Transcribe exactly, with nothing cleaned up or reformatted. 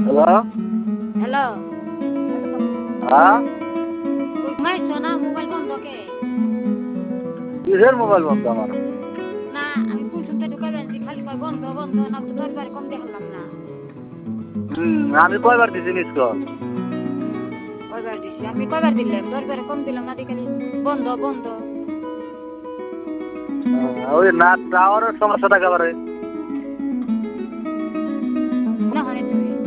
Hello hello. হ্যাঁ ঘুমাইছো না? Mobile বন্ধ কে? কিসের মোবাইল বন্ধ আমার? না আমি ফুল শুনতে ঢুকে যাচ্ছি, খালি কয় বন্ধ বন্ধ, না তো দরবারে কম দেখালাম না। হুম আমি কয়বার দিছি মিস কল? কয়বার দিছি? আমি কয়বার দিলাম? দরবারে কম দিলাম না, খালি বন্ধ বন্ধ। ওই না টাওয়ারের সমস্যা থাকে আবার।